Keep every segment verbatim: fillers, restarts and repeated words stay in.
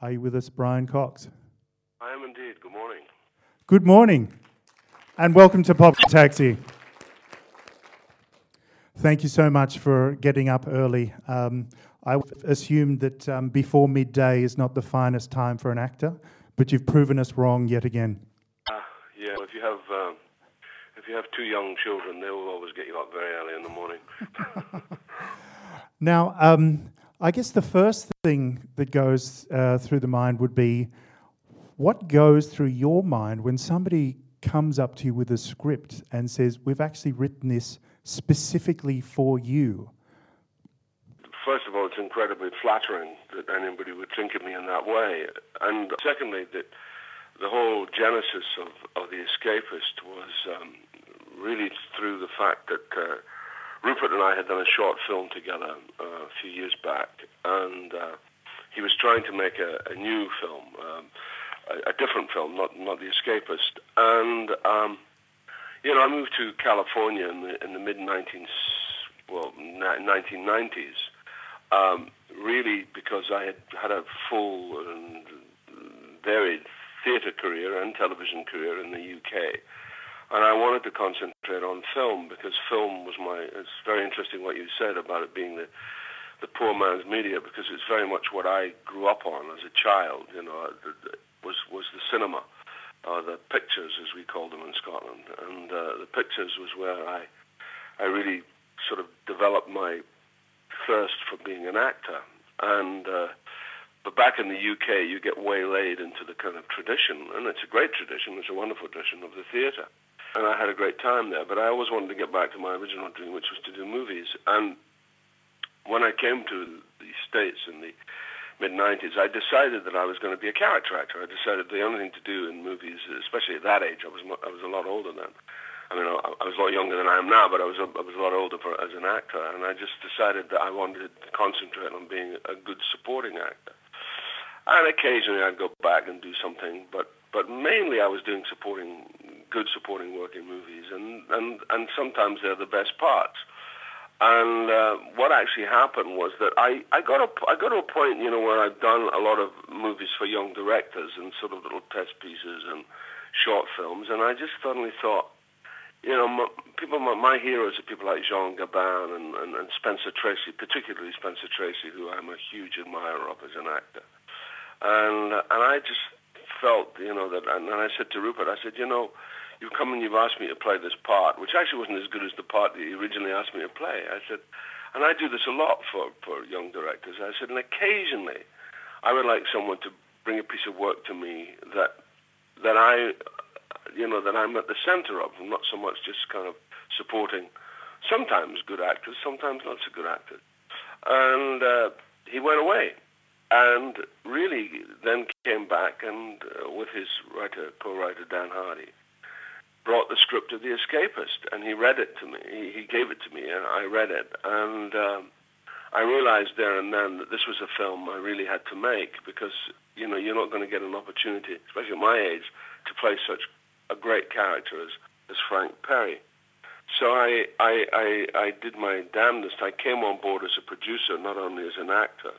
Are you with us, Brian Cox? I am indeed. Good morning. Good morning, and welcome to Pop Taxi. Thank you so much for getting up early. Um, I assumed that um, before midday is not the finest time for an actor, but you've proven us wrong yet again. Uh, yeah, if you have uh, if you have two young children, they will always get you up very early in the morning. Now, um, I guess the first thing that goes uh, through the mind would be, what goes through your mind when somebody comes up to you with a script and says, we've actually written this specifically for you? First of all, it's incredibly flattering that anybody would think of me in that way. And secondly, that the whole genesis of, of The Escapist was um, really through the fact that uh, Rupert and I had done a short film together uh, a few years back, and uh, he was trying to make a, a new film, um, a, a different film, not not The Escapist. And um, you know, I moved to California in the in the mid nineteen well nineteen nineties, um, really because I had had a full and varied theatre career and television career in the U K. And I wanted to concentrate on film because film was my, it's very interesting what you said about it being the, the poor man's media, because it's very much what I grew up on as a child, you know, was, was the cinema, uh, the pictures as we called them in Scotland. And uh, the pictures was where I, I really sort of developed my thirst for being an actor. And, uh, but back in the U K, you get waylaid into the kind of tradition, and it's a great tradition, it's a wonderful tradition of the theatre. And I had a great time there, but I always wanted to get back to my original dream, which was to do movies. And when I came to the States in the mid nineties, I decided that I was going to be a character actor. I decided the only thing to do in movies, especially at that age, I was I was a lot older then. I mean, I, I was a lot younger than I am now, but I was a, I was a lot older for, as an actor. And I just decided that I wanted to concentrate on being a good supporting actor. And occasionally I'd go back and do something, but but mainly I was doing supporting, good supporting work in movies, and, and, and sometimes they're the best parts. And uh, what actually happened was that I, I got a I got to a point, you know, where I'd done a lot of movies for young directors and sort of little test pieces and short films, and I just suddenly thought, you know, my, people, my, my heroes are people like Jean Gabin and, and, and Spencer Tracy, particularly Spencer Tracy, who I'm a huge admirer of as an actor. And and I just felt, you know, that, and I said to Rupert, I said, you know, you've come and you've asked me to play this part, which actually wasn't as good as the part that you originally asked me to play. I said, and I do this a lot for, for young directors. I said, and occasionally I would like someone to bring a piece of work to me that that I, you know, that I'm at the center of, and not so much just kind of supporting sometimes good actors, sometimes not so good actors. And uh, he went away. And really then came back and, uh, with his writer, co-writer Dan Hardy, brought the script of The Escapist, and he read it to me. He, he gave it to me, and I read it. And um, I realized there and then that this was a film I really had to make, because, you know, you're not going to get an opportunity, especially at my age, to play such a great character as, as Frank Perry. So I, I, I, I did my damnedest. I came on board as a producer, not only as an actor,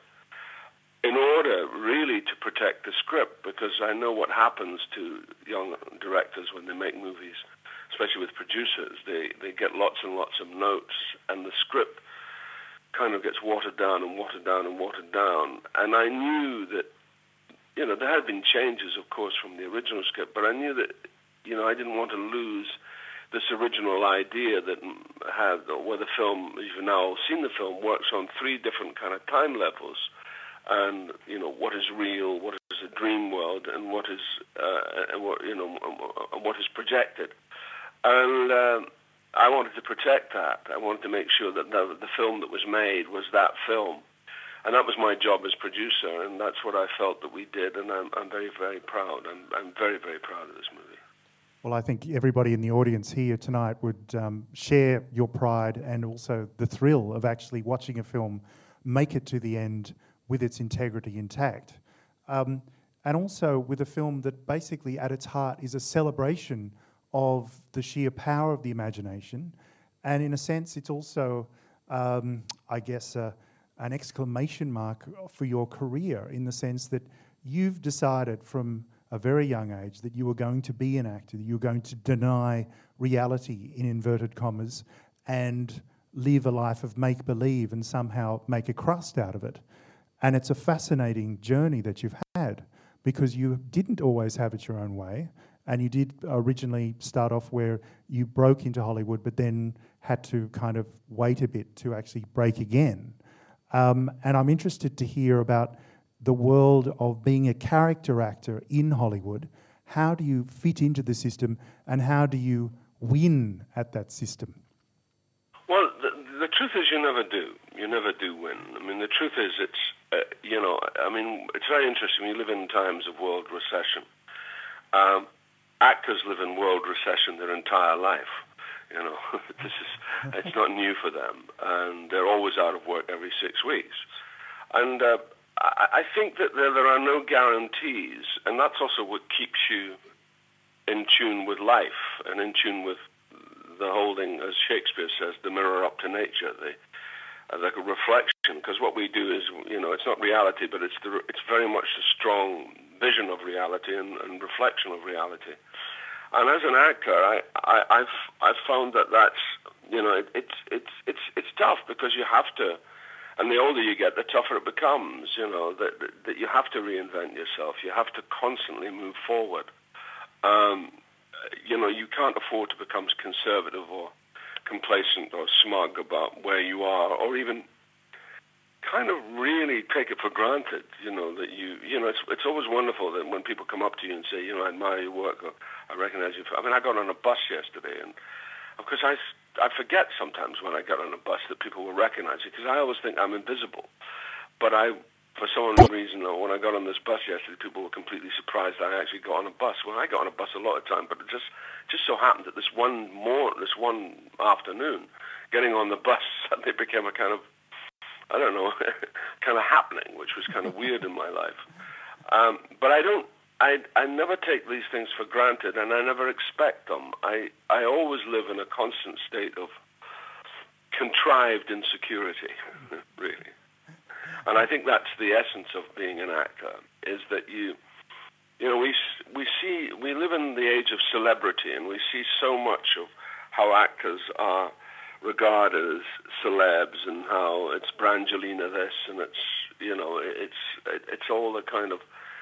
in order really to protect the script, because I know what happens to young directors when they make movies, especially with producers. They they get lots and lots of notes, and the script kind of gets watered down and watered down and watered down. And I knew that, you know, there had been changes, of course, from the original script, but I knew that, you know, I didn't want to lose this original idea that had, where the film, you've now all seen the film, works on three different kind of time levels. And, you know, what is real, what is a dream world, and what is, uh, and what, you know, what is projected. And uh, I wanted to protect that. I wanted to make sure that the, the film that was made was that film. And that was my job as producer, and that's what I felt that we did, and I'm, I'm very, very proud. I'm, I'm very, very proud of this movie. Well, I think everybody in the audience here tonight would um, share your pride and also the thrill of actually watching a film make it to the end with its integrity intact. Um, and also with a film that basically at its heart is a celebration of the sheer power of the imagination. And in a sense, it's also, um, I guess, uh, an exclamation mark for your career, in the sense that you've decided from a very young age that you were going to be an actor, that you were going to deny reality, in inverted commas, and live a life of make-believe and somehow make a crust out of it. And it's a fascinating journey that you've had, because you didn't always have it your own way, and you did originally start off where you broke into Hollywood but then had to kind of wait a bit to actually break again. Um, and I'm interested to hear about the world of being a character actor in Hollywood. How do you fit into the system, and how do you win at that system? Well, the, the truth is you never do. You never do win. I mean, the truth is it's, uh, you know, I mean, it's very interesting. We live in times of world recession. Um, actors live in world recession their entire life. You know, this is, it's not new for them. And they're always out of work every six weeks. And uh, I, I think that there, there are no guarantees, and that's also what keeps you in tune with life and in tune with the holding, as Shakespeare says, the mirror up to nature, the uh, like a reflection. Because what we do is, you know, it's not reality, but it's the, it's very much the strong vision of reality and, and reflection of reality. And as an actor, I, I, I've I've found that that's, you know, it, it's it's it's it's tough, because you have to, and the older you get, the tougher it becomes. You know, that that, that you have to reinvent yourself. You have to constantly move forward. Um, you know, you can't afford to become conservative or complacent or smug about where you are, or even kind of really take it for granted, you know, that you, you know, it's it's always wonderful that when people come up to you and say, you know, I admire your work, or I recognize you. I mean, I got on a bus yesterday, and of course I, I forget sometimes when I get on a bus that people will recognize you, because I always think I'm invisible. But I, for some reason, when I got on this bus yesterday, people were completely surprised that I actually got on a bus. Well, I got on a bus a lot of time, but it just just so happened that this one more, this one afternoon, getting on the bus suddenly became a kind of, I don't know, kind of happening, which was kind of weird in my life. Um, but I don't, I, I never take these things for granted, and I never expect them. I, I always live in a constant state of contrived insecurity, really. And I think that's the essence of being an actor, is that you, you know, we we see, we live in the age of celebrity, and we see so much of how actors are regarded as celebs, and how it's Brangelina this, and it's, you know, it's it's all the kind of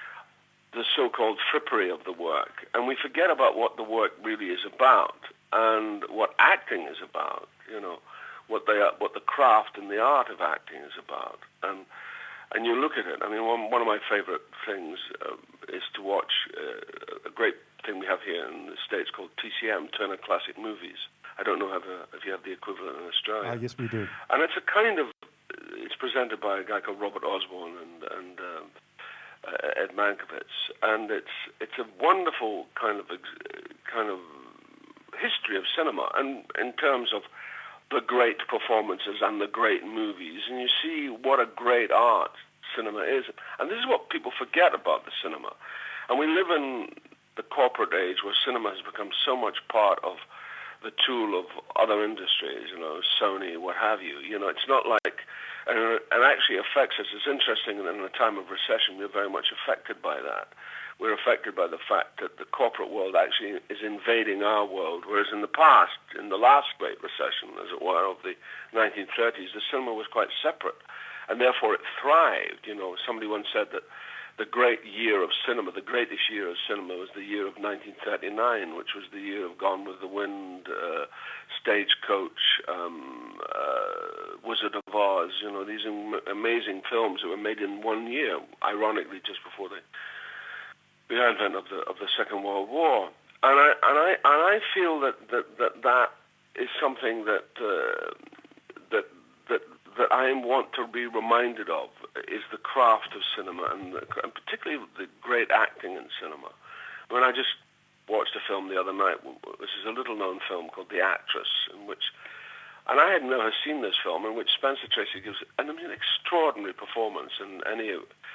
the so-called frippery of the work, and we forget about what the work really is about, and what acting is about, you know, what they are, what the craft and the art of acting is about, and and you look at it. I mean, one one of my favorite things uh, is to watch uh, a great thing we have here in the States called T C M, Turner Classic Movies. I don't know if, uh, if you have the equivalent in Australia. Uh, yes, we do. And it's a kind of, it's presented by a guy called Robert Osborne and and um, uh, Ed Mankiewicz, and it's it's a wonderful kind of kind of history of cinema, and in terms of the great performances and the great movies, and you see what a great art cinema is. And this is what people forget about the cinema. And we live in the corporate age where cinema has become so much part of the tool of other industries, you know, Sony, what have you. You know, it's not like, and it actually affects us. It's interesting that in a time of recession, we're very much affected by that. We're affected by the fact that the corporate world actually is invading our world, whereas in the past, in the last great recession, as it were, of the nineteen thirties, the cinema was quite separate, and therefore it thrived. You know, somebody once said that the great year of cinema, the greatest year of cinema, was the year of nineteen thirty-nine, which was the year of Gone with the Wind, uh, Stagecoach, um, uh, Wizard of Oz. You know, these am- amazing films that were made in one year, ironically just before the the advent of the of the Second World War. And I and I and I feel that that that, that is something that uh, that that that I want to be reminded of, is the craft of cinema, and, the, and particularly the great acting in cinema. I mean, I just watched a film the other night. This is a little-known film called The Actress, in which, and I had never seen this film, in which Spencer Tracy gives an, an extraordinary performance. And any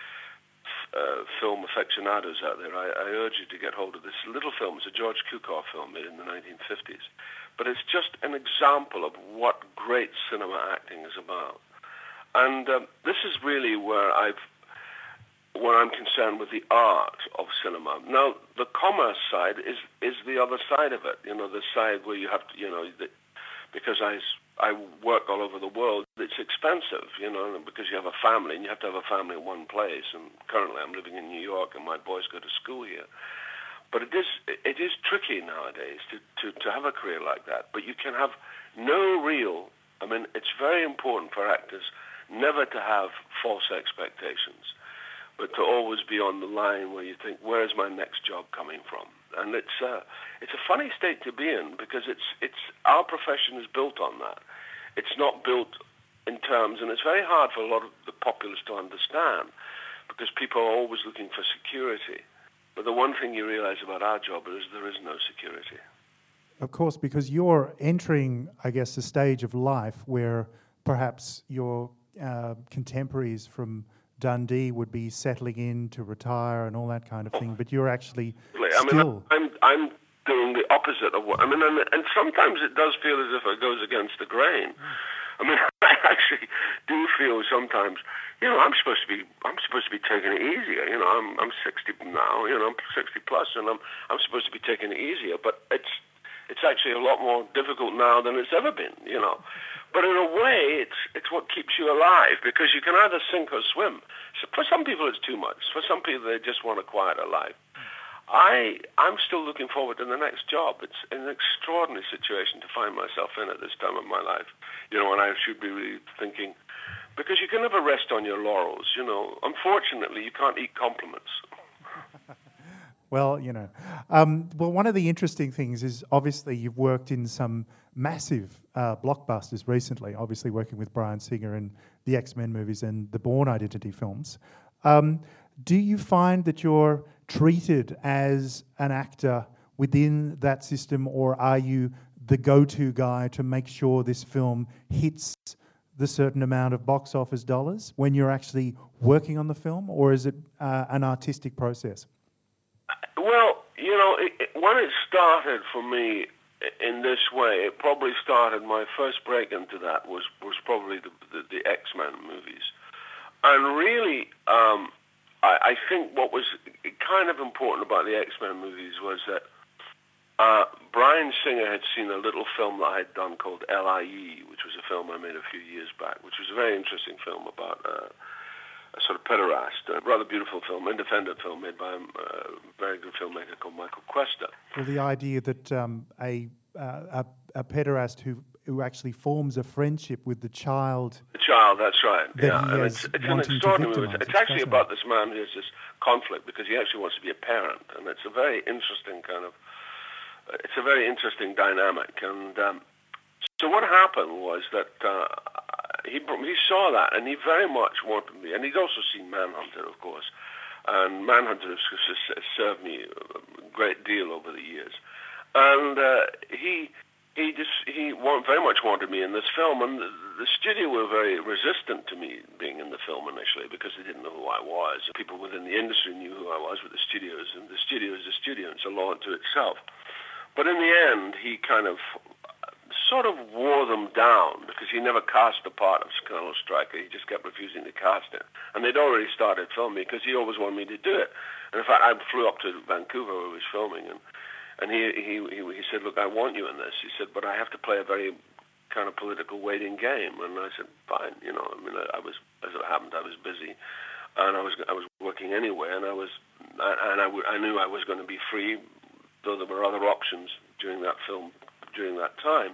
uh, film aficionados out there, I, I urge you to get hold of this little film. It's a George Cukor film made in the nineteen fifties. But it's just an example of what great cinema acting is about. And um, this is really where I've when I'm concerned with the art of cinema. Now, the commerce side is is the other side of it. You know, the side where you have to, you know, the, because I, I work all over the world, it's expensive, you know, because you have a family, and you have to have a family in one place. And currently I'm living in New York, and my boys go to school here. But it is it is tricky nowadays to, to, to have a career like that. But you can have no real, I mean, it's very important for actors never to have false expectations, but to always be on the line where you think, where is my next job coming from? And it's uh, it's a funny state to be in, because it's it's our profession is built on that. It's not built in terms, and it's very hard for a lot of the populace to understand, because people are always looking for security. But the one thing you realize about our job is there is no security. Of course, because you're entering, I guess, a stage of life where perhaps your uh, contemporaries from Dundee would be settling in to retire and all that kind of thing, but you're actually I still... mean, I'm, I'm doing the opposite of what... I mean, and, and sometimes it does feel as if it goes against the grain. I mean, I actually do feel sometimes, you know, I'm supposed to be, I'm supposed to be taking it easier. You know, I'm, I'm sixty now. You know, I'm sixty plus, and I'm, I'm supposed to be taking it easier. But it's, it's actually a lot more difficult now than it's ever been. You know, but in a way, it's, it's what keeps you alive, because you can either sink or swim. So for some people, it's too much. For some people, they just want a quieter life. I, I'm still looking forward to the next job. It's an extraordinary situation to find myself in at this time of my life. You know, and I should be really thinking, because you can never rest on your laurels, you know. Unfortunately, you can't eat compliments. Well, you know. Um, well, one of the interesting things is, obviously, you've worked in some massive uh, blockbusters recently, obviously working with Bryan Singer in the X-Men movies and the Bourne Identity films. Um, do you find that you're treated as an actor within that system, or are you the go-to guy to make sure this film hits the certain amount of box office dollars when you're actually working on the film, or is it uh, an artistic process? Well, you know, it, it, when it started for me in this way, it probably started, my first break into that was, was probably the, the, the X-Men movies. And really, um, I, I think what was kind of important about the X-Men movies was that uh, Bryan Singer had seen a little film that I had done called L I E, which was a film I made a few years back, which was a very interesting film about uh, a sort of pederast, a rather beautiful film, independent film made by a uh, very good filmmaker called Michael Cuesta. Well, the idea that um, a, uh, a a pederast who who actually forms a friendship with the child. The child, that's right. Yeah, and it's, it's an extraordinary movie. It's, it's actually about this man who has this conflict because he actually wants to be a parent, and it's a very interesting kind of. It's a very interesting dynamic, and um, so what happened was that uh, he he saw that, and he very much wanted me, and he'd also seen Manhunter, of course, and Manhunter has, has served me a great deal over the years, and uh, he he just he want, very much wanted me in this film, and the, the studio were very resistant to me being in the film initially because they didn't know who I was. People within the industry knew who I was, but the studios, and the studio is a studio, and it's a law unto itself. But in the end, he kind of sort of wore them down because he never cast the part of Colonel Stryker. He just kept refusing to cast it. And they'd already started filming because he always wanted me to do it. And in fact, I flew up to Vancouver where he was filming, and, and he, he, he, he said, look, I want you in this. He said, but I have to play a very kind of political waiting game. And I said, fine. You know, I mean, I, I was, as it happened, I was busy. And I was, I was working anyway, and I was, and I, I knew I was going to be free, though there were other options during that film, during that time.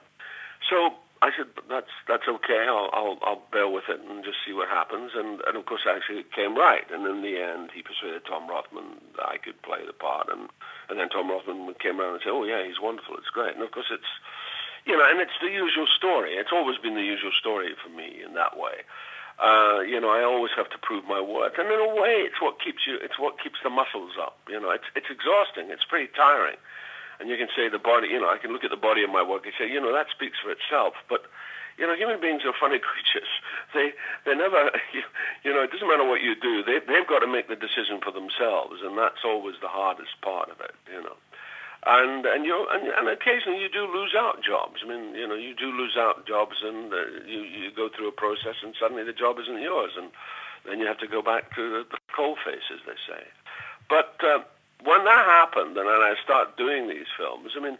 So I said, that's that's okay, I'll, I'll I'll bear with it and just see what happens. And, and of course, actually, it came right. And in the end, he persuaded Tom Rothman that I could play the part. And, and then Tom Rothman came around and said, oh, yeah, he's wonderful, it's great. And of course, it's, you know, and it's the usual story. It's always been the usual story for me in that way. Uh, you know, I always have to prove my worth. And in a way, it's what keeps you, it's what keeps the muscles up. You know, it's it's exhausting. It's pretty tiring. And you can say the body, you know, I can look at the body of my work and say, you know, that speaks for itself. But, you know, human beings are funny creatures. They they never, you, you know, it doesn't matter what you do. They, they've got to make the decision for themselves. And that's always the hardest part of it, you know. And and you and, and occasionally you do lose out jobs. I mean, you know, you do lose out jobs, and uh, you you go through a process, and suddenly the job isn't yours, and then you have to go back to the, the coal face, as they say. But uh, when that happened, and then I start doing these films, I mean,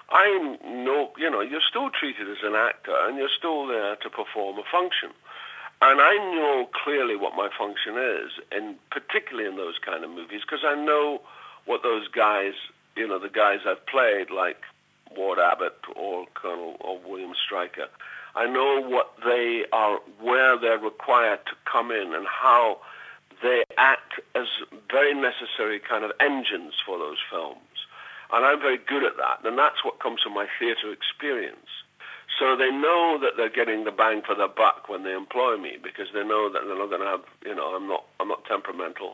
I know, you know, you're still treated as an actor, and you're still there to perform a function. And I know clearly what my function is, and particularly in those kind of movies, because I know what those guys, you know, the guys I've played, like Ward Abbott or Colonel or William Stryker, I know what they are, where they're required to come in, and how they act as very necessary kind of engines for those films. And I'm very good at that, and that's what comes from my theatre experience. So they know that they're getting the bang for their buck when they employ me, because they know that they're not going to have, you know, I'm not, I'm not temperamental.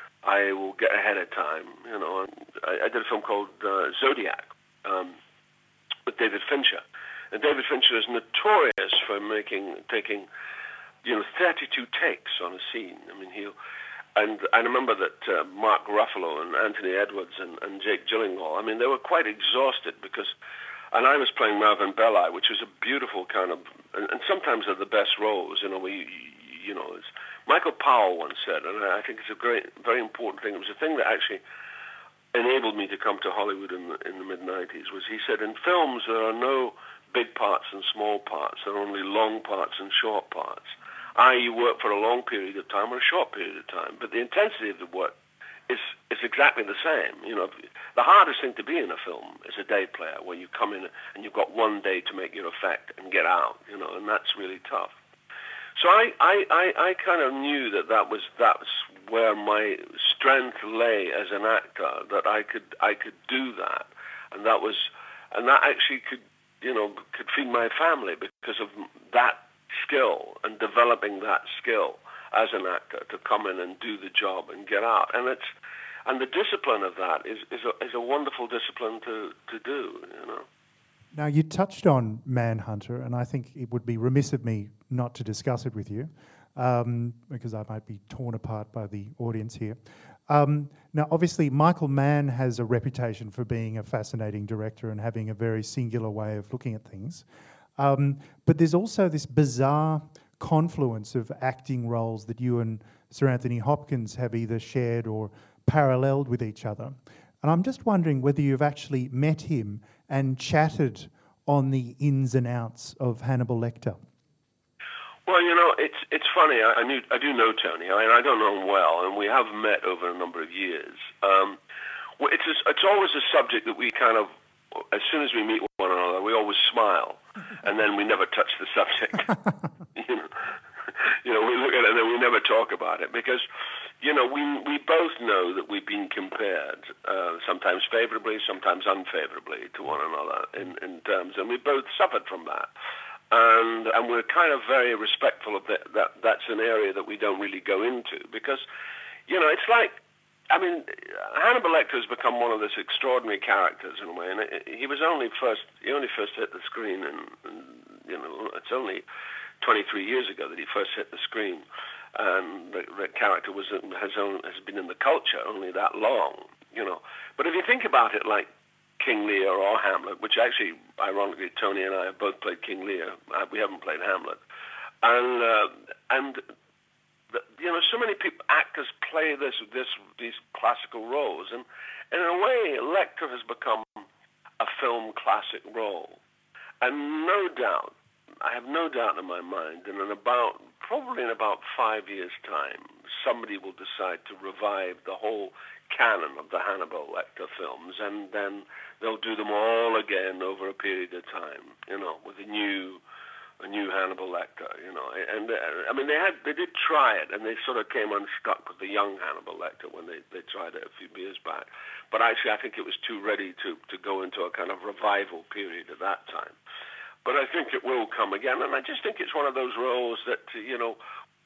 I will get ahead of time, you know. And I, I did a film called uh, Zodiac um, with David Fincher, and David Fincher is notorious for making, taking, you know, thirty-two takes on a scene. I mean, he'll. And I remember that uh, Mark Ruffalo and Anthony Edwards and, and Jake Gyllenhaal, I mean, they were quite exhausted because, and I was playing Mervyn Belli, which was a beautiful kind of, and, and sometimes they're the best roles, you know, where you, you know, as Michael Powell once said, and I think it's a great, very important thing. It was a thing that actually enabled me to come to Hollywood in the, in the mid nineties, was he said, in films there are no big parts and small parts, there are only long parts and short parts. that is, you work for a long period of time or a short period of time, but the intensity of the work is is exactly the same. You know, the hardest thing to be in a film is a day player, where you come in and you've got one day to make your effect and get out. You know, and that's really tough. So I I, I, I kind of knew that that was that's where my strength lay as an actor, that I could I could do that, and that was and that actually could you know could feed my family because of that skill and developing that skill as an actor to come in and do the job and get out. And it's and the discipline of that is is a, is a wonderful discipline to, to do, you know. Now, you touched on Manhunter, and I think it would be remiss of me not to discuss it with you, um, because I might be torn apart by the audience here. Um, now, obviously, Michael Mann has a reputation for being a fascinating director and having a very singular way of looking at things. Um, but there's also this bizarre confluence of acting roles that you and Sir Anthony Hopkins have either shared or paralleled with each other. And I'm just wondering whether you've actually met him and chatted on the ins and outs of Hannibal Lecter. Well, you know, it's it's funny. I, I knew I do know Tony. I mean, I don't know him well, and we have met over a number of years. Um, well, it's a, it's always a subject that we kind of, as soon as we meet one another, we always smile, and then we never touch the subject. you know, you know, we look at it and then we never talk about it because, you know, we we both know that we've been compared, uh, sometimes favorably, sometimes unfavorably to one another in, in terms, and we both suffered from that. And and we're kind of very respectful of that, that. That's an area that we don't really go into because, you know, it's like, I mean, Hannibal Lecter has become one of those extraordinary characters in a way, and it, he was only first, he only first hit the screen, and, and you know, it's only twenty-three years ago that he first hit the screen, and the, the character was has own, has been in the culture only that long, you know. But if you think about it, like King Lear or Hamlet, which actually, ironically, Tony and I have both played King Lear. We haven't played Hamlet, and uh, and. The, you know, so many people, actors play this, this, these classical roles, and, and in a way, Lecter has become a film classic role. And no doubt, I have no doubt in my mind, and in about, probably in about five years' time, somebody will decide to revive the whole canon of the Hannibal Lecter films, and then they'll do them all again over a period of time, you know, with a new... a new Hannibal Lecter, you know, and uh, I mean they had they did try it, and they sort of came unstuck with the young Hannibal Lecter when they, they tried it a few years back. But actually, I think it was too ready to, to go into a kind of revival period at that time. But I think it will come again, and I just think it's one of those roles that you know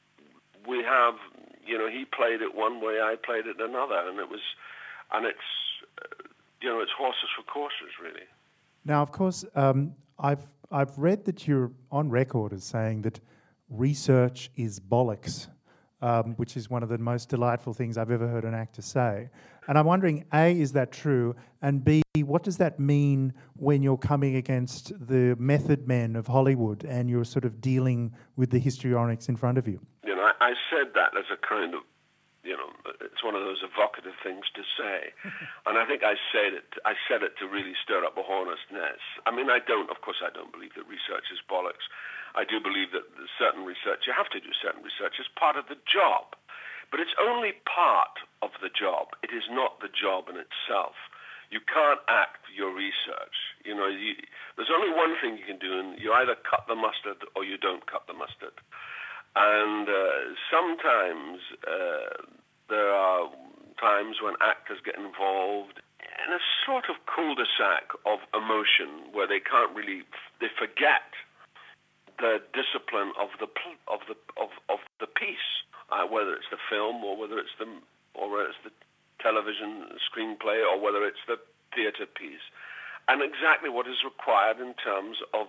we have. You know, he played it one way, I played it another, and it was, and it's uh, you know it's horses for courses, really. Now, of course, um, I've I've read that you're on record as saying that research is bollocks, um, which is one of the most delightful things I've ever heard an actor say. And I'm wondering, A, is that true? And B, what does that mean when you're coming against the method men of Hollywood and you're sort of dealing with the histrionics in front of you? You know, I said that as a kind of, you know, it's one of those evocative things to say. And I think I said it I said it to really stir up a hornet's nest. I mean, I don't, of course, I don't believe that research is bollocks. I do believe that certain research, you have to do certain research as part of the job. But it's only part of the job. It is not the job in itself. You can't act your research. You know, you, there's only one thing you can do, and you either cut the mustard or you don't cut the mustard. And uh, sometimes uh, there are times when actors get involved in a sort of cul-de-sac of emotion where they can't really, they forget the discipline of the of the of, of the piece, uh, whether it's the film or whether it's the or whether it's the television screenplay or whether it's the theatre piece, and exactly what is required in terms of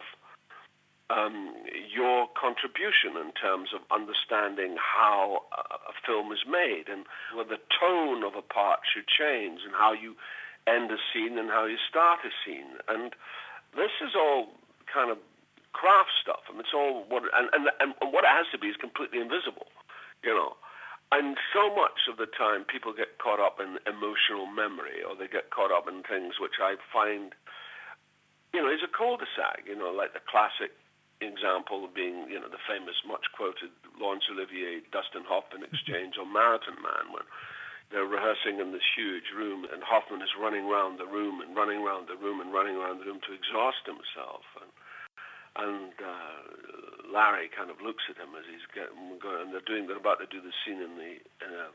um, your contribution, in terms of understanding how a, a film is made and where the tone of a part should change and how you end a scene and how you start a scene. And this is all kind of craft stuff, and it's all what and, and, and what it has to be is completely invisible, you know. And so much of the time, people get caught up in emotional memory, or they get caught up in things which I find, you know, is a cul-de-sac. You know, like the classic example being, you know, the famous, much-quoted Laurence Olivier, Dustin Hoffman exchange on Marathon Man, when they're rehearsing in this huge room, and Hoffman is running around the room and running around the room and running around the room to exhaust himself. And, and uh, Larry kind of looks at him as he's getting going, and they're doing, they're about to do the scene in the in a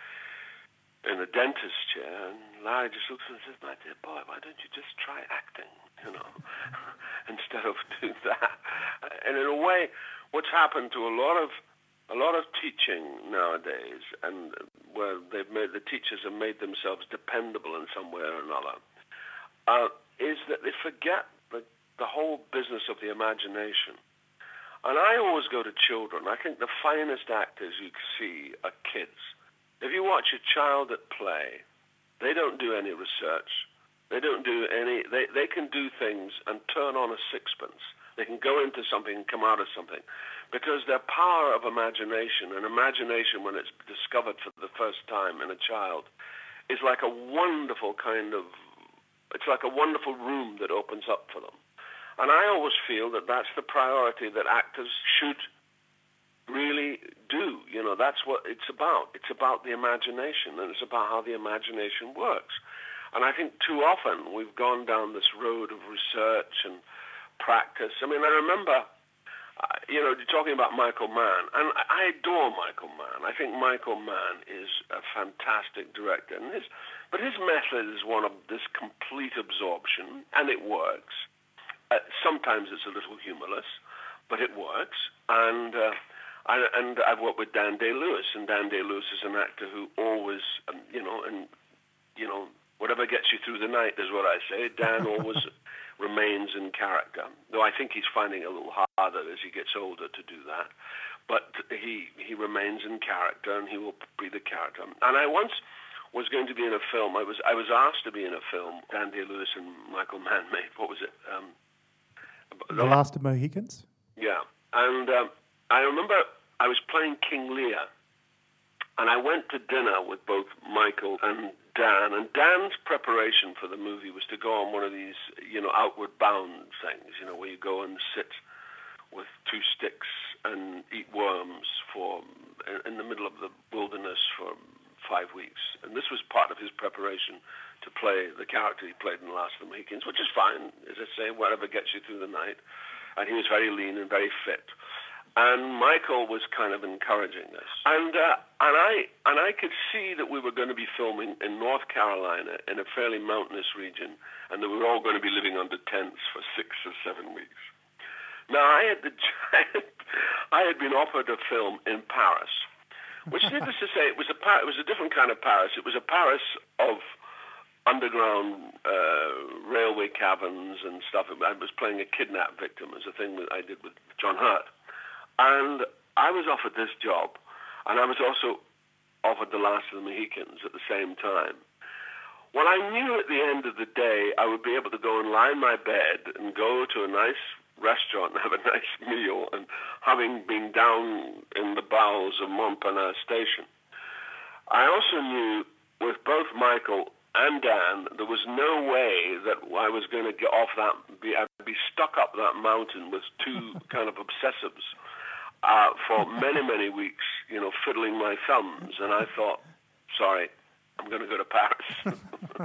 in a dentist chair, and Larry just looks at him and says, "My dear boy, why don't you just try acting, you know, instead of doing that?" And in a way, what's happened to a lot of a lot of teaching nowadays, and where they've made the teachers have made themselves dependable in some way or another, uh, is that they forget the the whole business of the imagination. And I always go to children. I think the finest actors you see are kids. If you watch a child at play, they don't do any research. They don't do any, they, they can do things and turn on a sixpence. They can go into something and come out of something. Because their power of imagination, and imagination when it's discovered for the first time in a child, is like a wonderful kind of, it's like a wonderful room that opens up for them. And I always feel that that's the priority that actors should really do. You know, that's what it's about. It's about the imagination, and it's about how the imagination works. And I think too often we've gone down this road of research and practice. I mean, I remember, uh, you know, you're talking about Michael Mann, and I adore Michael Mann. I think Michael Mann is a fantastic director. And his, but his method is one of this complete absorption, and it works. Uh, sometimes it's a little humorless, but it works. And uh, I, and I've worked with Dan Day-Lewis, and Dan Day-Lewis is an actor who always, um, you know, and you know, whatever gets you through the night is what I say. Dan always remains in character, though I think he's finding it a little harder as he gets older to do that. But he he remains in character, and he will be the character. And I once was going to be in a film. I was I was asked to be in a film. Dan Day-Lewis and Michael Mann made. What was it? Um, The Last of Mohicans? Yeah. And um, I remember I was playing King Lear, and I went to dinner with both Michael and Dan, and Dan's preparation for the movie was to go on one of these, you know, outward bound things, you know, where you go and sit with two sticks and eat worms for in the middle of the wilderness for five weeks. And this was part of his preparation to play the character he played in The Last of the Mohicans, which is fine, as I say, whatever gets you through the night. And he was very lean and very fit. And Michael was kind of encouraging this. And uh, and I and I could see that we were going to be filming in North Carolina in a fairly mountainous region, and that we were all going to be living under tents for six or seven weeks. Now, I had the I had been offered a film in Paris, which, needless to say, it was a it was a different kind of Paris. It was a Paris of underground uh, railway caverns and stuff. I was playing a kidnapped victim as a thing that I did with John Hurt. And I was offered this job, and I was also offered The Last of the Mohicans at the same time. Well, I knew at the end of the day I would be able to go and lie in my bed and go to a nice restaurant and have a nice meal, and having been down in the bowels of Montparnasse Station. I also knew with both Michael and Dan, there was no way that I was going to get off that, be, I'd be stuck up that mountain with two kind of obsessives uh, for many, many weeks, you know, fiddling my thumbs. And I thought, sorry, I'm going to go to Paris.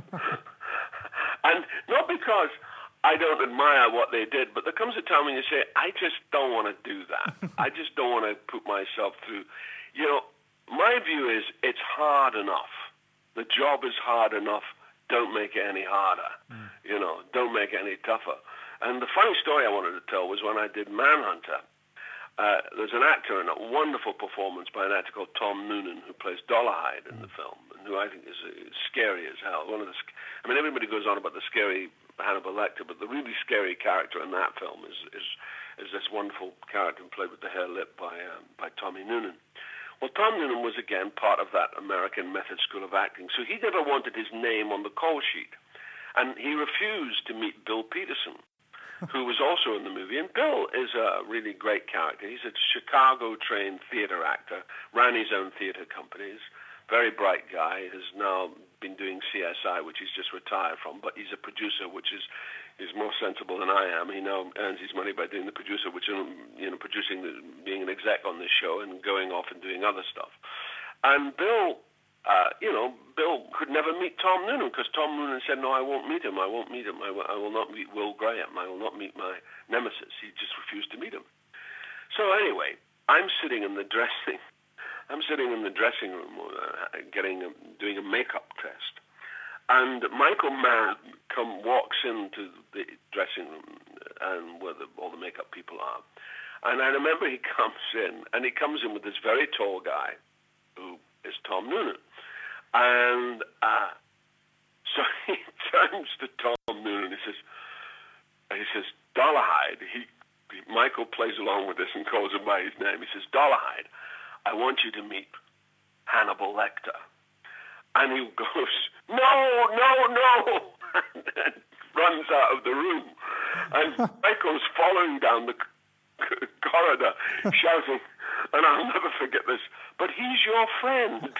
And not because I don't admire what they did, but there comes a time when you say, I just don't want to do that. I just don't want to put myself through. You know, my view is it's hard enough. The job is hard enough. Don't make it any harder. Mm. You know, don't make it any tougher. And the funny story I wanted to tell was when I did Manhunter. Uh, there's an actor in a wonderful performance by an actor called Tom Noonan who plays Dolarhyde in mm. the film, and who I think is, is scary as hell. One of the, I mean, everybody goes on about the scary Hannibal Lecter, but the really scary character in that film is is, is this wonderful character played with the hair lip by um, by Tommy Noonan. Well, Tom Noonan was, again, part of that American Method School of Acting, so he never wanted his name on the call sheet. And he refused to meet Bill Peterson, who was also in the movie. And Bill is a really great character. He's a Chicago-trained theater actor, ran his own theater companies, very bright guy, has now been doing C S I, which he's just retired from, but he's a producer, which is is more sensible than I am. He now earns his money by doing the producer, which, you know, producing, the, being an exec on this show and going off and doing other stuff. And Bill, uh, you know, Bill could never meet Tom Noonan because Tom Noonan said, no, I won't meet him. I won't meet him. I, w- I will not meet Will Graham. I will not meet my nemesis. He just refused to meet him. So anyway, I'm sitting in the dressing, I'm sitting in the dressing room, uh, getting a, doing a makeup test. And Michael Mann come walks into the dressing room and where the, all the makeup people are. And I remember he comes in, and he comes in with this very tall guy who is Tom Noonan. And uh, so he turns to Tom Noonan and he says, he says, Dolarhyde. He, he, Michael plays along with this and calls him by his name. He says, Dolarhyde, I want you to meet Hannibal Lecter. And he goes, no, no, no, and then runs out of the room. And Michael's following down the c- corridor, shouting, and I'll never forget this, but he's your friend.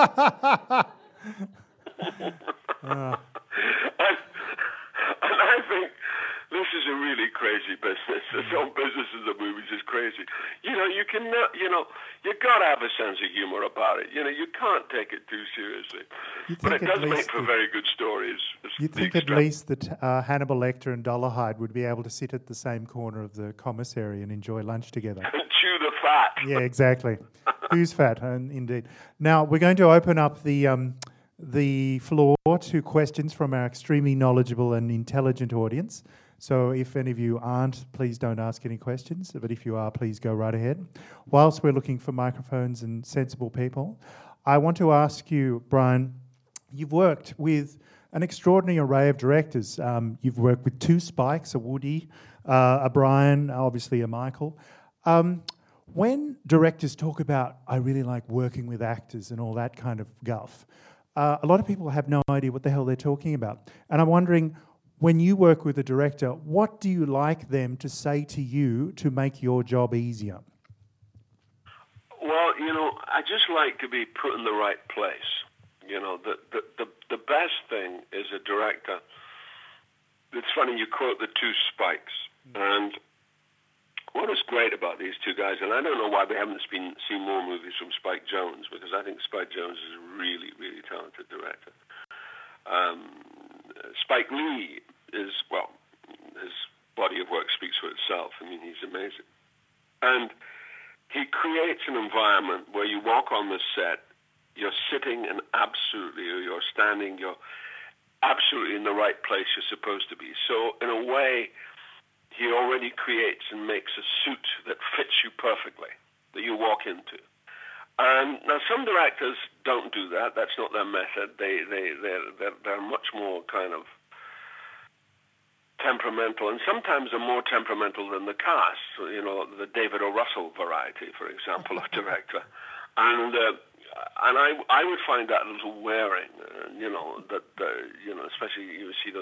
uh. and, and I think this is a really crazy business. This whole business of the movies is crazy. You know, you can, you know, you got to have a sense of humor about it. You know, you can't take it too seriously. But it does make for very good stories. You think at least that uh, Hannibal Lecter and Dolarhyde would be able to sit at the same corner of the commissary and enjoy lunch together. And chew the fat. Yeah, exactly. Who's fat? And indeed. Now, we're going to open up the... Um, the floor to questions from our extremely knowledgeable and intelligent audience. So if any of you aren't, please don't ask any questions. But if you are, please go right ahead. Whilst we're looking for microphones and sensible people, I want to ask you, Brian, you've worked with an extraordinary array of directors. Um, you've worked with two Spikes, a Woody, uh, a Brian, obviously a Michael. Um, when directors talk about, I really like working with actors and all that kind of guff, Uh, a lot of people have no idea what the hell they're talking about. And I'm wondering, when you work with a director, what do you like them to say to you to make your job easier? Well, you know, I just like to be put in the right place. You know, the the, the, the best thing is a director. It's funny, you quote the two Spikes. And what is great about these two guys, and I don't know why we haven't been, seen more movies from Spike Jonze, because I think Spike Jonze is a really, really talented director. Um, Spike Lee is, well, his body of work speaks for itself. I mean, he's amazing. And he creates an environment where you walk on the set, you're sitting and absolutely, or you're standing, you're absolutely in the right place you're supposed to be. So in a way, he already creates and makes a suit that fits you perfectly, that you walk into. And now some directors don't do that. That's not their method. They, they, they're, they're, they're much more kind of temperamental, and sometimes are more temperamental than the cast. So, you know, the David O. Russell variety, for example, of director. And uh, and I I would find that a little wearing, uh, you know, that, uh, you know, especially you see those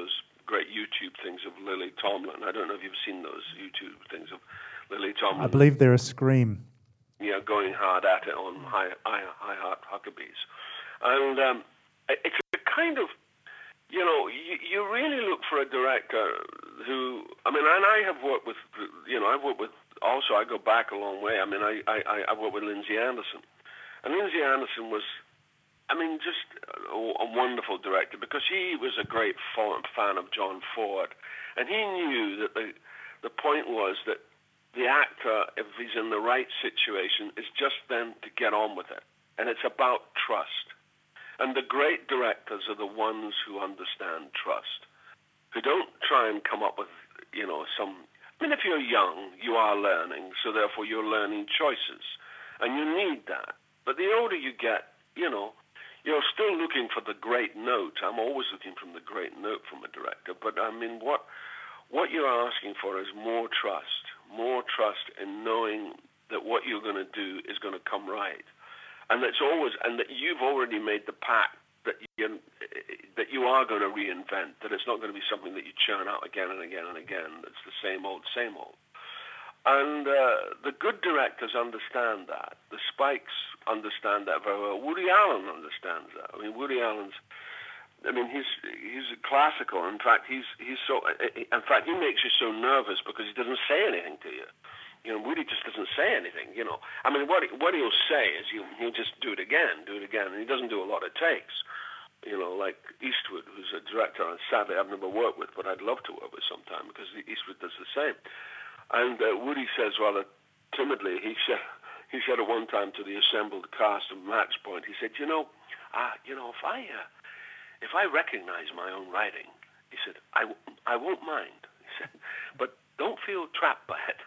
great YouTube things of Lily Tomlin. I don't know if you've seen those YouTube things of Lily Tomlin. I believe they're a scream. Yeah, going hard at it on High, high, high Heart Huckabees. And um, it's a kind of, you know, you, you really look for a director who, I mean, and I have worked with, you know, I've worked with, also I go back a long way. I mean, I, I, I've worked with Lindsay Anderson. And Lindsay Anderson was, I mean, just a, a wonderful director because he was a great fan of John Ford. And he knew that the, the point was that the actor, if he's in the right situation, is just then to get on with it. And it's about trust. And the great directors are the ones who understand trust, who don't try and come up with, you know, some... I mean, if you're young, you are learning, so therefore you're learning choices. And you need that. But the older you get, you know, you're still looking for the great note. I'm always looking for the great note from a director. But, I mean, what what you're asking for is more trust, more trust in knowing that what you're going to do is going to come right. And that's always, and that you've already made the pact that you that you are going to reinvent. That it's not going to be something that you churn out again and again and again. It's the same old, same old. And uh, the good directors understand that. The Spikes understand that very well. Woody Allen understands that. I mean, Woody Allen's. I mean, he's he's classical. In fact, he's he's so. In fact, he makes you so nervous because he doesn't say anything to you. You know, Woody just doesn't say anything, you know. I mean, what, he, what he'll say is he'll, he'll just do it again, do it again, and he doesn't do a lot of takes. You know, like Eastwood, who's a director, and sadly I've never worked with, but I'd love to work with sometime, because Eastwood does the same. And uh, Woody says rather timidly, he said, he said at one time to the assembled cast of Match Point, he said, you know, uh, you know, if I, uh, if I recognize my own writing, he said, I, I won't mind. He said, but don't feel trapped by it.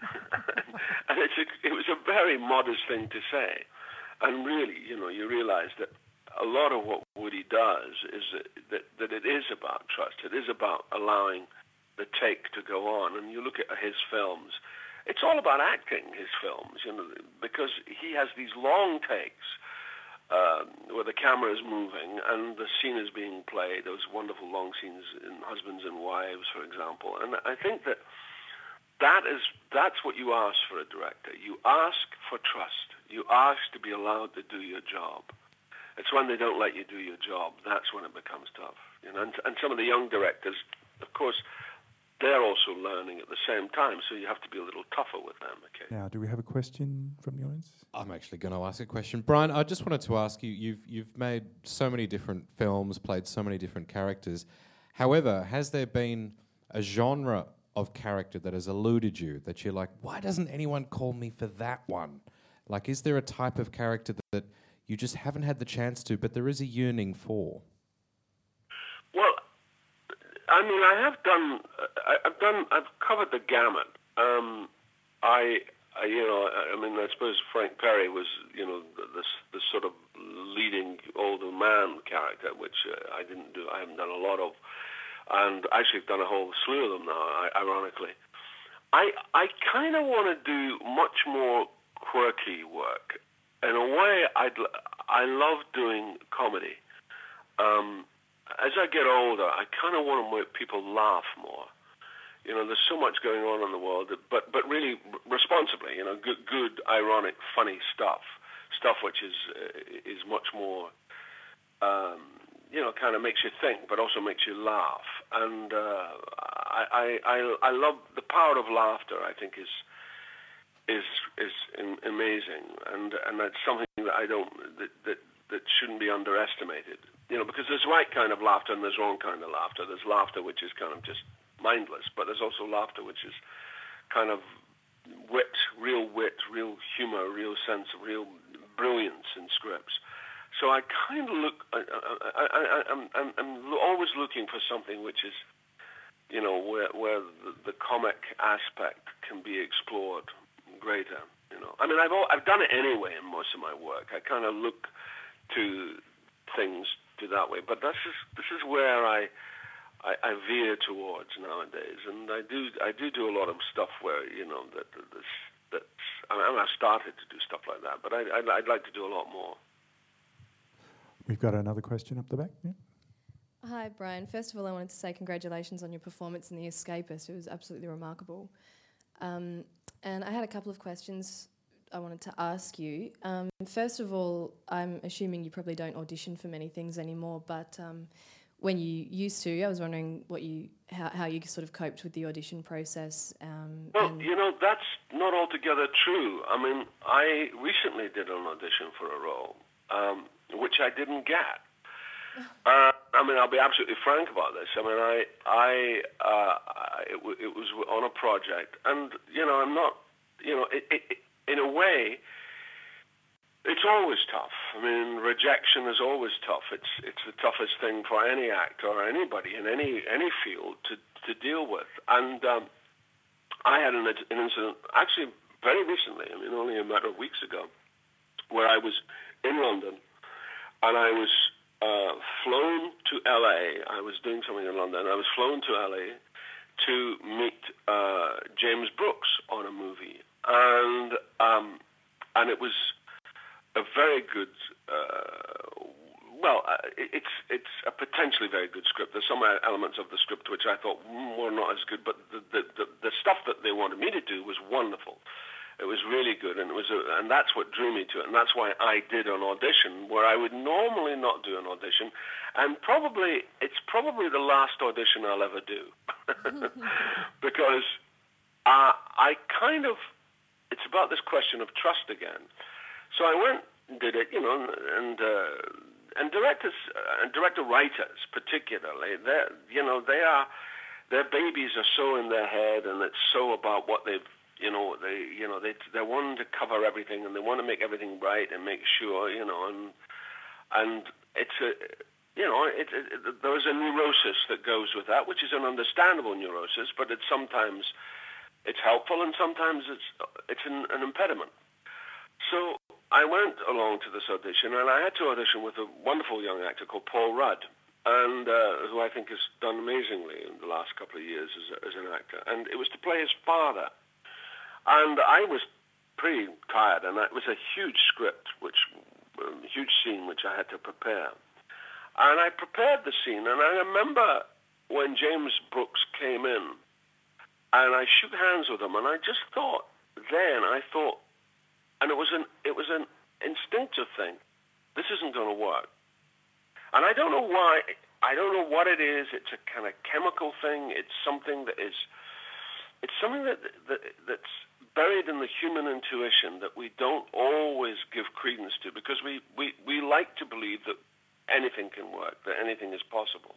And it's a, it was a very modest thing to say. And really, you know, you realize that a lot of what Woody does is that, that, that it is about trust. It is about allowing the take to go on. And you look at his films, it's all about acting, his films, you know, because he has these long takes uh, where the camera is moving and the scene is being played, those wonderful long scenes in Husbands and Wives, for example. And I think that that is, that's what you ask for a director. You ask for trust. You ask to be allowed to do your job. It's when they don't let you do your job, that's when it becomes tough. You know, and, and some of the young directors, of course, they're also learning at the same time, so you have to be a little tougher with them. Okay. Now, do we have a question from the audience? I'm actually going to ask a question. Brian, I just wanted to ask you, you've, you've made so many different films, played so many different characters. However, has there been a genre of character that has eluded you, that you're like, why doesn't anyone call me for that one? Like, is there a type of character that, that you just haven't had the chance to, but there is a yearning for? Well, I mean, I have done, I, I've done, I've covered the gamut. Um, I, I, you know, I, I mean, I suppose Frank Perry was, you know, this, this sort of leading older man character, which uh, I didn't do, I haven't done a lot of. And actually I've done a whole slew of them now, ironically. I I kind of want to do much more quirky work. In a way, I'd, I love doing comedy. Um, as I get older, I kind of want to make people laugh more. You know, there's so much going on in the world, that, but but really responsibly, you know, good, good, ironic, funny stuff, stuff which is uh, is much more... Um, you know, kind of makes you think, but also makes you laugh. And uh, I, I, I love the power of laughter. I think is is is amazing, and and that's something that I don't that, that that shouldn't be underestimated. You know, because there's right kind of laughter and there's wrong kind of laughter. There's laughter which is kind of just mindless, but there's also laughter which is kind of wit, real wit, real humor, real sense of real brilliance in scripts. So I kind of look, I, I, I, I'm, I'm, I'm always looking for something which is, you know, where, where the, the comic aspect can be explored greater, you know. I mean, I've, all, I've done it anyway in most of my work. I kind of look to things to that way. But that's just, this is where I, I, I veer towards nowadays. And I do, I do do a lot of stuff where, you know, that, that, that's, that's, I mean, I've started to do stuff like that, but I, I'd, I'd like to do a lot more. We've got another question up the back. Yeah. Hi, Brian. First of all, I wanted to say congratulations on your performance in The Escapist. It was absolutely remarkable. Um, and I had a couple of questions I wanted to ask you. Um, first of all, I'm assuming you probably don't audition for many things anymore, but um, when you used to, I was wondering what you, how, how you sort of coped with the audition process. Um, Well, and you know, that's not altogether true. I mean, I recently did an audition for a role, um, which I didn't get. Uh, I mean, I'll be absolutely frank about this. I mean, I, I, uh, it, w- it was on a project, and you know, I'm not, you know, it, it, it, in a way, it's always tough. I mean, rejection is always tough. It's it's the toughest thing for any actor or anybody in any any field to to deal with. And um, I had an, an incident actually very recently. I mean, only a matter of weeks ago, where I was in London, and I was uh, flown to L A. I was doing something in London. I was flown to L A to meet uh, James Brooks on a movie, and um, and it was a very good. Uh, well, uh, it's it's a potentially very good script. There's some elements of the script which I thought mm, were not as good, but the, the the the stuff that they wanted me to do was wonderful. It was really good, and it was, a, and that's what drew me to it, and that's why I did an audition where I would normally not do an audition, and probably it's probably the last audition I'll ever do, because uh, I kind of, it's about this question of trust again. So I went and did it, you know, and uh, and directors uh, and director writers particularly, they you know they are their babies are so in their head, and it's so about what they've. You know, they, you know, they, they want to cover everything, and they want to make everything right and make sure, you know, and and it's a, you know, it, it, it, there's a neurosis that goes with that, which is an understandable neurosis, but it's sometimes it's helpful, and sometimes it's it's an, an impediment. So I went along to this audition, and I had to audition with a wonderful young actor called Paul Rudd, and uh, who I think has done amazingly in the last couple of years as, a, as an actor, and it was to play his father. And I was pretty tired, and it was a huge script, which a huge scene which I had to prepare. And I prepared the scene, and I remember when James Brooks came in, and I shook hands with him, and I just thought then, I thought, and it was an it was an instinctive thing, this isn't going to work. And I don't know why, I don't know what it is. It's a kind of chemical thing. It's something that is, it's something that, that that's buried in the human intuition that we don't always give credence to, because we, we, we like to believe that anything can work, that anything is possible.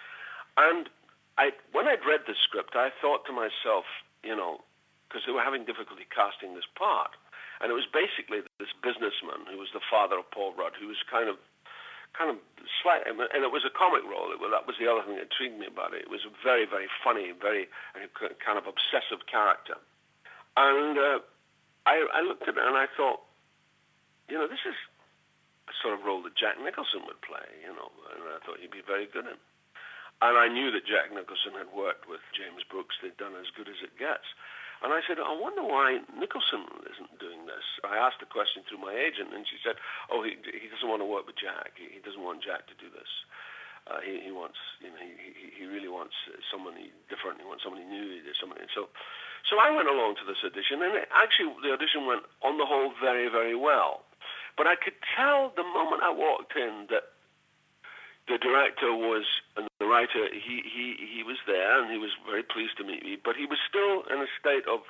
And I, when I'd read this script, I thought to myself, you know, because they were having difficulty casting this part, and it was basically this businessman who was the father of Paul Rudd, who was kind of, kind of slight, and it was a comic role. It was, that was the other thing that intrigued me about it. It was a very, very funny, very kind of obsessive character. And uh, I, I looked at it and I thought, you know, this is a sort of role that Jack Nicholson would play, you know, and I thought he'd be very good in. And I knew that Jack Nicholson had worked with James Brooks. They'd done As Good as It Gets. And I said, I wonder why Nicholson isn't doing this. I asked the question through my agent, and she said, oh, he, he doesn't want to work with Jack. He, he doesn't want Jack to do this. Uh, he, he wants, you know, he, he, he really wants somebody different. He wants somebody new. There's somebody. So, so I went along to this audition, and it, actually the audition went, on the whole, very, very well. But I could tell the moment I walked in that the director was, and the writer, he, he, he was there, and he was very pleased to meet me, but he was still in a state of,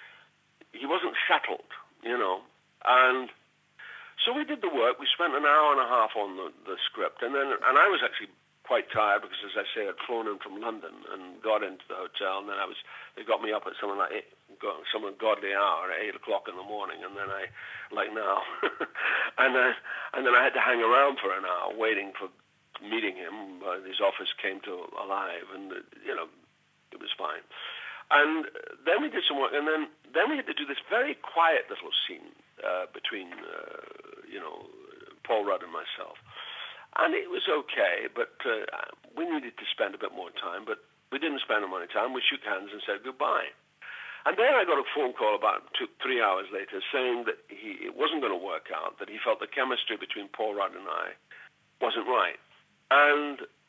he wasn't settled, you know. And so we did the work. We spent an hour and a half on the, the script, and then, and I was actually quite tired because, as I say, I'd flown in from London and got into the hotel, and then I was, they got me up at something like eight, got some ungodly hour at eight o'clock in the morning, and then I, like now, and then, and then I had to hang around for an hour waiting for meeting him. Uh, his office came to alive, and uh, you know, it was fine. And then we did some work, and then then we had to do this very quiet little scene uh, between uh, you know, Paul Rudd and myself. And it was okay, but uh, we needed to spend a bit more time, but we didn't spend any time. We shook hands and said goodbye. And then I got a phone call about two, three hours later saying that he, it wasn't going to work out, that he felt the chemistry between Paul Rudd and I wasn't right. And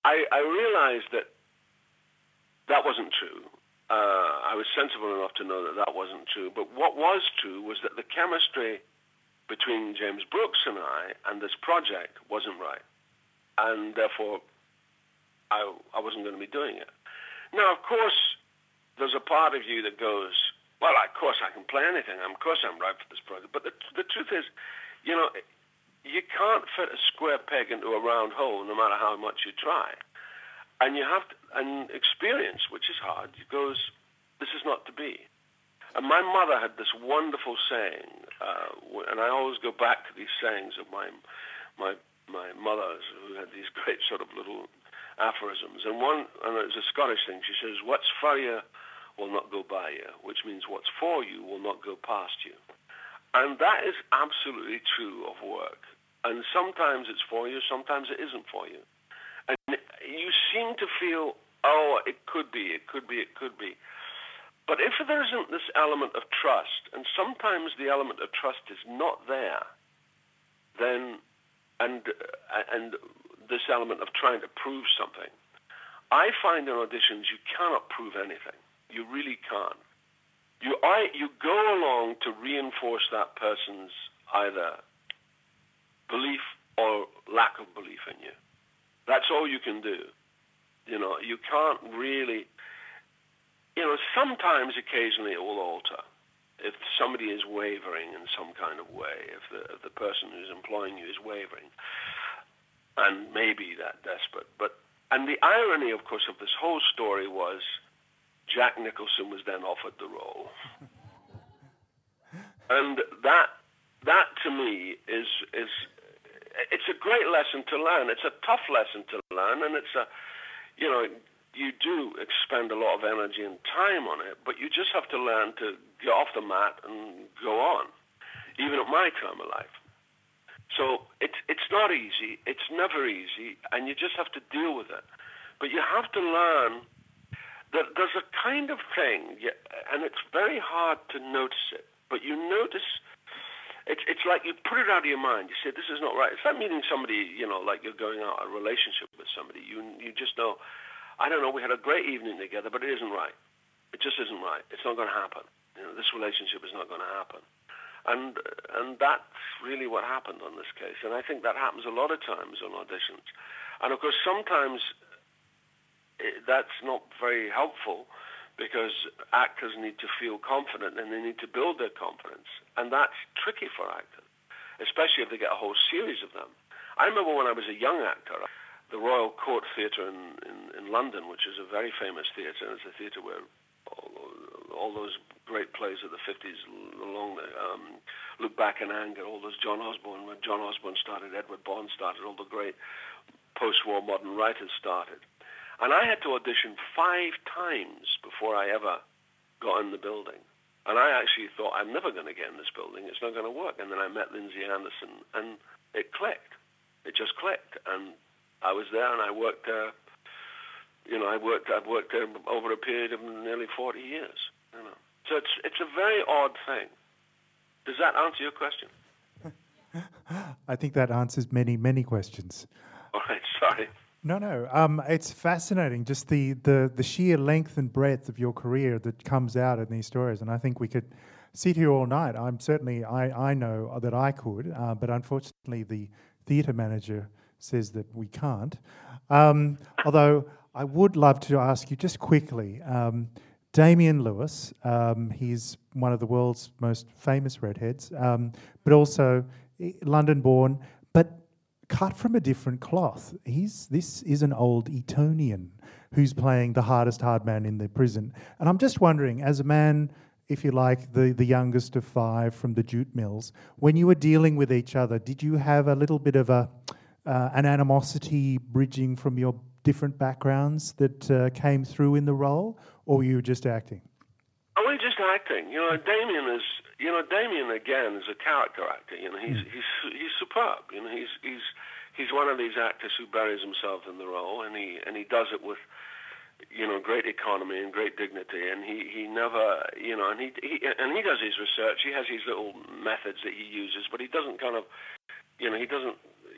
I, I realized that that wasn't true. Uh, I was sensible enough to know that that wasn't true. But what was true was that the chemistry between James Brooks and I and this project wasn't right. And therefore, I, I wasn't going to be doing it. Now, of course, there's a part of you that goes, well, of course I can play anything. Of course I'm right for this project. But the, the truth is, you know, you can't fit a square peg into a round hole no matter how much you try. And you have to, and experience, which is hard, goes, this is not to be. And my mother had this wonderful saying, uh, and I always go back to these sayings of my my my mother's, who had these great sort of little aphorisms. And one, and it was a Scottish thing. She says, "What's for you will not go by you," which means what's for you will not go past you. And that is absolutely true of work. And sometimes it's for you, sometimes it isn't for you. And you seem to feel, oh, it could be, it could be, it could be. But if there isn't this element of trust, and sometimes the element of trust is not there, then, and and this element of trying to prove something, I find in auditions you cannot prove anything. You really can't. You I, you go along to reinforce that person's either belief or lack of belief in you. That's all you can do. You know, you can't really, you know, sometimes occasionally it will alter. If somebody is wavering in some kind of way, if the, if the person who's employing you is wavering, and maybe that desperate. But, and the irony, of course, of this whole story was Jack Nicholson was then offered the role. And that, that to me is, is, it's a great lesson to learn. It's a tough lesson to learn, and it's a, you know, you do expend a lot of energy and time on it, but you just have to learn to get off the mat and go on, even at my time of life. So it's it's not easy. It's never easy, and you just have to deal with it. But you have to learn that there's a kind of thing, and it's very hard to notice it, but you notice. It's it's like you put it out of your mind. You say, this is not right. It's like meeting somebody, you know, like you're going out a relationship with somebody. You you just know, I don't know, we had a great evening together, but it isn't right. It just isn't right. It's not going to happen. You know, this relationship is not going to happen. And and that's really what happened on this case. And I think that happens a lot of times on auditions. And, of course, sometimes it, that's not very helpful, because actors need to feel confident and they need to build their confidence. And that's tricky for actors, especially if they get a whole series of them. I remember when I was a young actor, the Royal Court Theatre in, in, in London, which is a very famous theatre, and it's a theatre where all, all those great plays of the fifties, along the um, Look Back in Anger, all those John Osborne, when John Osborne started, Edward Bond started, all the great post-war modern writers started. And I had to audition five times before I ever got in the building. And I actually thought, I'm never going to get in this building. It's not going to work. And then I met Lindsay Anderson, and it clicked. It just clicked. And I was there, and I worked there. You know, I worked. I've worked there over a period of nearly forty years. You know, so it's it's a very odd thing. Does that answer your question? I think that answers many, many questions. All right. Sorry. No, no. Um, it's fascinating, just the, the, the sheer length and breadth of your career that comes out in these stories. And I think we could sit here all night. I'm certainly, I, I know that I could, uh, but unfortunately the theatre manager says that we can't. Um, although I would love to ask you just quickly, um, Damian Lewis, um, he's one of the world's most famous redheads, um, but also London-born, but cut from a different cloth. He's this is an old Etonian who's playing the hardest hard man in the prison. And I'm just wondering, as a man, if you like, the, the youngest of five from the jute mills, when you were dealing with each other, did you have a little bit of a uh, an animosity bridging from your different backgrounds that uh, came through in the role, or were you just acting? Oh, we're just acting. You know, Damian is, you know, Damian again is a character actor. You know, he's mm. he's he's superb. You know, he's he's he's one of these actors who buries himself in the role, and he and he does it with, you know, great economy and great dignity. And he, he never, you know, and he, he and he does his research. He has his little methods that he uses, but he doesn't kind of, you know, he doesn't,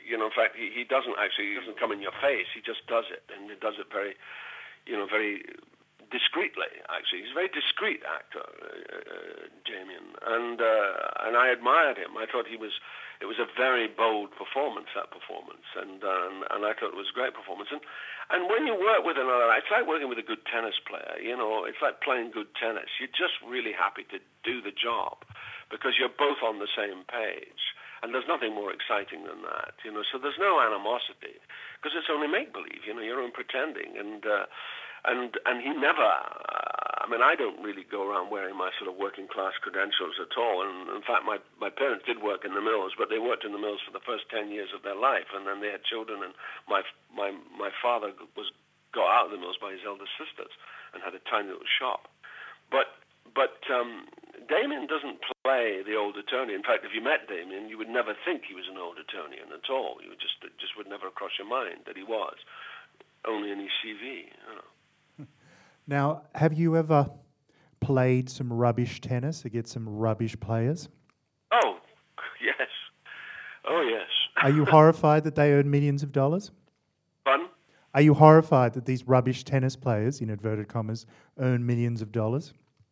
You know, in fact, he, he doesn't actually, he doesn't come in your face. He just does it, and he does it very, you know, very discreetly, actually. He's a very discreet actor, uh, uh, Damien, and uh, and I admired him. I thought he was, it was a very bold performance, that performance, and uh, and, and I thought it was a great performance. And and when you work with another, it's like working with a good tennis player, you know, it's like playing good tennis. You're just really happy to do the job because you're both on the same page. And there's nothing more exciting than that, you know. So there's no animosity because it's only make-believe, you know. You're only pretending, and uh, and and he never. Uh, I mean, I don't really go around wearing my sort of working-class credentials at all. And in fact, my my parents did work in the mills, but they worked in the mills for the first ten years of their life, and then they had children. And my my my father was got out of the mills by his elder sisters and had a tiny little shop, but. But um, Damien doesn't play the old Etonian. In fact, if you met Damien, you would never think he was an old Etonian at all. You would just it just would never cross your mind that he was. Only in his C V. You know. Now, have you ever played some rubbish tennis against some rubbish players? Oh, yes. Oh, yes. Are you horrified that they earn millions of dollars? Pardon? Are you horrified that these rubbish tennis players, in inverted commas, earn millions of dollars?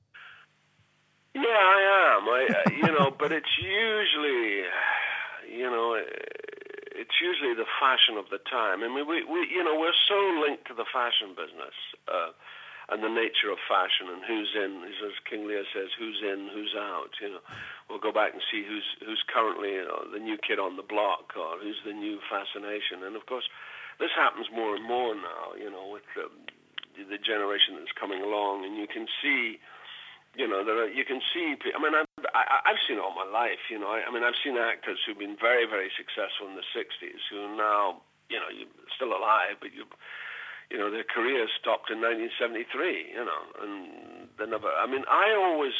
Yeah, I am. I, uh, you know, but it's usually, you know, it's usually the fashion of the time. I mean, we, we you know, we're so linked to the fashion business uh, and the nature of fashion and who's in, as King Lear says, who's in, who's out. You know, we'll go back and see who's who's currently you know, the new kid on the block or who's the new fascination. And of course, this happens more and more now. You know, with um, the generation that's coming along, and you can see. You know, there are, you can see. I mean, I've, I, I've seen it all my life. You know, I, I mean, I've seen actors who've been very, very successful in the sixties who are now, you know, you're still alive, but you, you know, their careers stopped in nineteen seventy-three. You know, and they never. I mean, I always,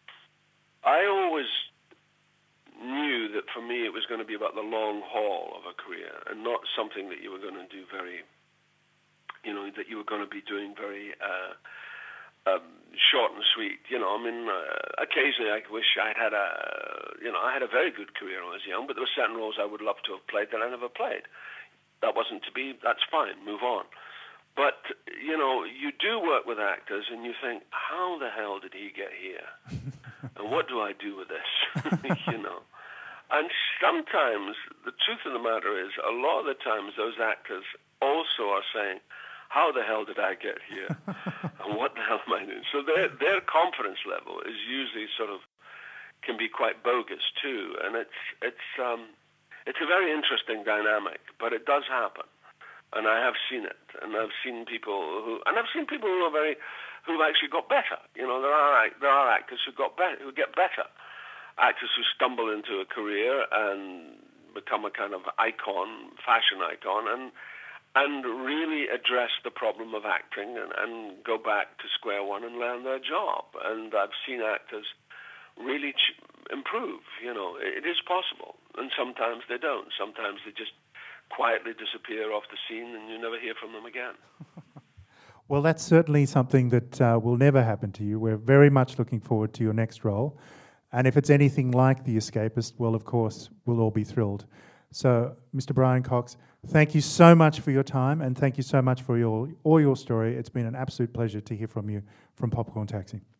I always knew that for me it was going to be about the long haul of a career and not something that you were going to do very, you know, that you were going to be doing very. Uh, Um, short and sweet, you know. I mean, uh, occasionally I wish I had a, you know, I had a very good career when I was young, but there were certain roles I would love to have played that I never played. That wasn't to be. That's fine. Move on. But you know, you do work with actors, and you think, how the hell did he get here? And what do I do with this? You know. And sometimes the truth of the matter is, a lot of the times those actors also are saying, how the hell did I get here? And what the hell am I doing? So their their confidence level is usually sort of can be quite bogus too, and it's it's um it's a very interesting dynamic, but it does happen, and I have seen it, and I've seen people who and I've seen people who are very who've actually got better. You know, there are there are actors who got better who get better, actors who stumble into a career and become a kind of icon, fashion icon, and. and really address the problem of acting and, and go back to square one and learn their job. And I've seen actors really ch- improve, you know. It, it is possible. And sometimes they don't. Sometimes they just quietly disappear off the scene and you never hear from them again. Well, that's certainly something that uh, will never happen to you. We're very much looking forward to your next role. And if it's anything like The Escapist, well, of course, we'll all be thrilled. So, Mister Brian Cox, thank you so much for your time, and thank you so much for your all your story. It's been an absolute pleasure to hear from you from Popcorn Taxi.